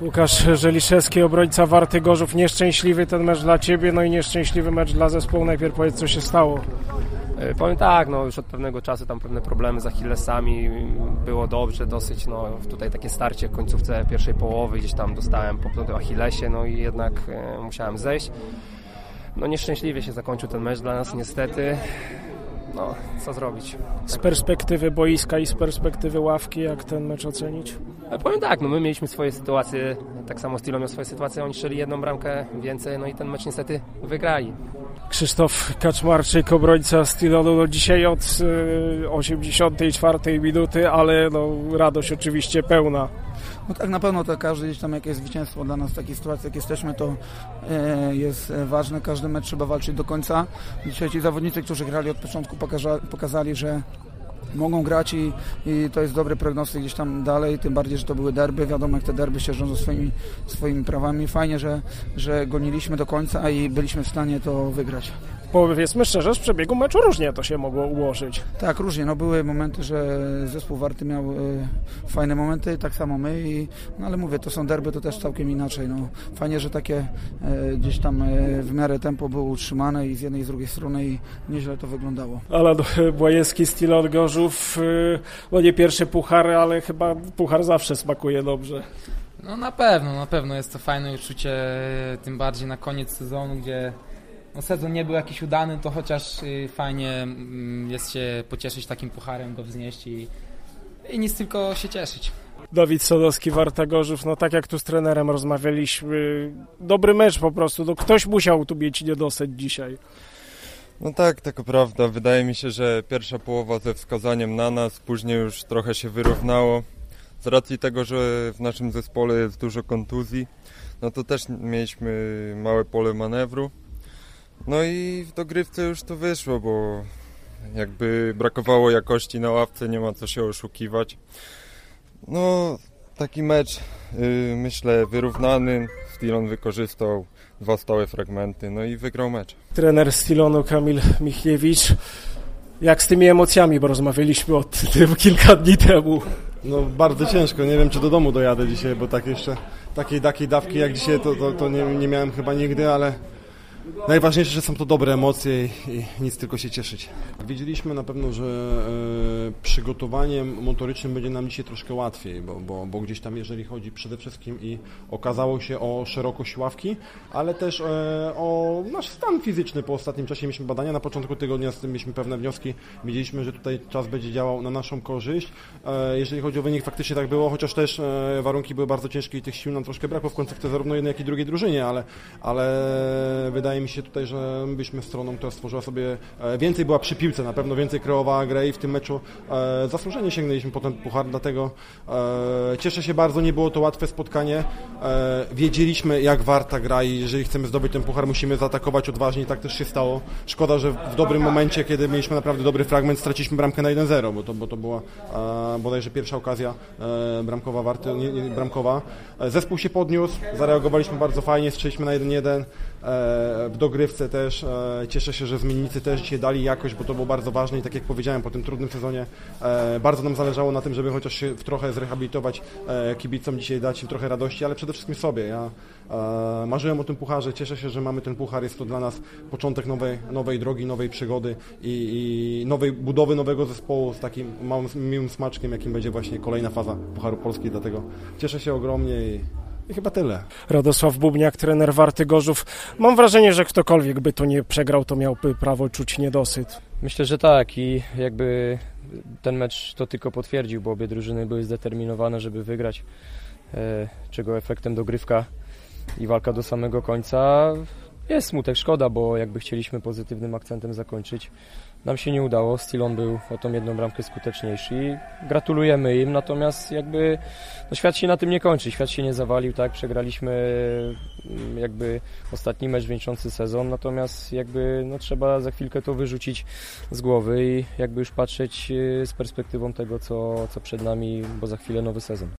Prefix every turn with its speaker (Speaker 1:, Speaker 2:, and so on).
Speaker 1: Łukasz Żeliszewski, obrońca Warty Gorzów. Nieszczęśliwy ten mecz dla Ciebie, no i nieszczęśliwy mecz dla zespołu. Najpierw powiedz, co się stało.
Speaker 2: Powiem tak, no już od pewnego czasu tam pewne problemy z Achillesami, było dobrze dosyć, no tutaj takie starcie w końcówce pierwszej połowy, gdzieś tam dostałem po Achillesie, no i jednak musiałem zejść. No nieszczęśliwie się zakończył ten mecz dla nas niestety, no co zrobić.
Speaker 1: Z perspektywy boiska i z perspektywy ławki, jak ten mecz ocenić?
Speaker 2: Powiem tak, no my mieliśmy swoje sytuacje, tak samo Stilo miał swoje sytuacje, oni strzeli jedną bramkę więcej, no i ten mecz niestety wygrali.
Speaker 1: Krzysztof Kaczmarczyk, obrońca Stilonu, no dzisiaj od 84 minuty, ale no radość oczywiście pełna.
Speaker 3: No tak, na pewno to każde gdzieś tam jakieś zwycięstwo dla nas w takiej sytuacji, jak jesteśmy, to jest ważne. Każdy mecz trzeba walczyć do końca. Dzisiaj ci zawodnicy, którzy grali od początku, pokazali, że mogą grać i to jest dobry prognostyk gdzieś tam dalej, tym bardziej, że to były derby. Wiadomo, jak te derby się rządzą swoimi prawami. Fajnie, że goniliśmy do końca i byliśmy w stanie to wygrać.
Speaker 1: Powiedzmy szczerze, z przebiegu meczu różnie to się mogło ułożyć.
Speaker 3: Tak, różnie. No, były momenty, że zespół Warty miał fajne momenty, tak samo my, no ale mówię, to są derby, to też całkiem inaczej. No, fajnie, że takie gdzieś tam w miarę tempo było utrzymane i z jednej i z drugiej strony i nieźle to wyglądało.
Speaker 1: Alan Błajewski, Stilon Gorzów, no nie pierwszy puchar, ale chyba puchar zawsze smakuje dobrze.
Speaker 4: No na pewno jest to fajne uczucie, tym bardziej na koniec sezonu, gdzie no sezon nie był jakiś udany, to chociaż fajnie jest się pocieszyć takim pucharem, go wznieść i nic, tylko się cieszyć.
Speaker 1: Dawid Sadowski, Warta Gorzów, no tak jak tu z trenerem rozmawialiśmy, dobry mecz po prostu, no ktoś musiał tu mieć niedosyt dzisiaj.
Speaker 5: No tak, taka prawda. Wydaje mi się, że pierwsza połowa ze wskazaniem na nas, później już trochę się wyrównało. Z racji tego, że w naszym zespole jest dużo kontuzji, no to też mieliśmy małe pole manewru. No i w dogrywce już to wyszło, bo jakby brakowało jakości na ławce, nie ma co się oszukiwać. No, taki mecz, myślę, wyrównany. Stilon wykorzystał 2 stałe fragmenty, no i wygrał mecz.
Speaker 1: Trener Stilonu Kamil Michniewicz, jak z tymi emocjami, bo rozmawialiśmy o tym kilka dni temu.
Speaker 6: No bardzo ciężko, nie wiem czy do domu dojadę dzisiaj, bo tak jeszcze takiej dawki jak dzisiaj to nie miałem chyba nigdy, ale najważniejsze, że są to dobre emocje i nic, tylko się cieszyć. Wiedzieliśmy na pewno, że przygotowaniem motorycznym będzie nam dzisiaj troszkę łatwiej, bo gdzieś tam jeżeli chodzi przede wszystkim i okazało się o szerokość ławki, ale też o nasz stan fizyczny. Po ostatnim czasie mieliśmy badania, na początku tygodnia z tym mieliśmy pewne wnioski, wiedzieliśmy, że tutaj czas będzie działał na naszą korzyść. Jeżeli chodzi o wynik, faktycznie tak było, chociaż też warunki były bardzo ciężkie i tych sił nam troszkę brakło w końcówce zarówno jednej, jak i drugiej drużynie, ale wydaje mi się tutaj, że byliśmy stroną, która stworzyła sobie więcej, była przy piłce, na pewno więcej kreowała grę i w tym meczu zasłużenie sięgnęliśmy po ten puchar, dlatego cieszę się bardzo, nie było to łatwe spotkanie, wiedzieliśmy jak Warta gra i jeżeli chcemy zdobyć ten puchar, musimy zaatakować odważnie i tak też się stało. Szkoda, że w dobrym momencie, kiedy mieliśmy naprawdę dobry fragment, straciliśmy bramkę na 1-0, bo to była bodajże pierwsza okazja bramkowa Warty, nie bramkowa. Zespół się podniósł, zareagowaliśmy bardzo fajnie, strzeliśmy na 1-1. W dogrywce też cieszę się, że zmiennicy też dzisiaj dali jakość, bo to było bardzo ważne i tak jak powiedziałem, po tym trudnym sezonie bardzo nam zależało na tym, żeby chociaż się trochę zrehabilitować kibicom, dzisiaj dać im trochę radości, ale przede wszystkim sobie. Ja marzyłem o tym pucharze, cieszę się, że mamy ten puchar, jest to dla nas początek nowej drogi, nowej przygody i nowej budowy nowego zespołu z takim małym, miłym smaczkiem, jakim będzie właśnie kolejna faza Pucharu Polski, dlatego cieszę się ogromnie i chyba tyle.
Speaker 1: Radosław Bubniak, trener Warty Gorzów. Mam wrażenie, że ktokolwiek by tu nie przegrał, to miałby prawo czuć niedosyt.
Speaker 2: Myślę, że tak i jakby ten mecz to tylko potwierdził, bo obie drużyny były zdeterminowane, żeby wygrać, czego efektem dogrywka i walka do samego końca. Jest smutek, szkoda, bo jakby chcieliśmy pozytywnym akcentem zakończyć. Nam się nie udało, Stilon był o tą jedną bramkę skuteczniejszy i gratulujemy im, natomiast jakby no świat się na tym nie kończy, świat się nie zawalił, tak, przegraliśmy jakby ostatni mecz wieńczący sezon, natomiast jakby no trzeba za chwilkę to wyrzucić z głowy i jakby już patrzeć z perspektywą tego, co przed nami, bo za chwilę nowy sezon.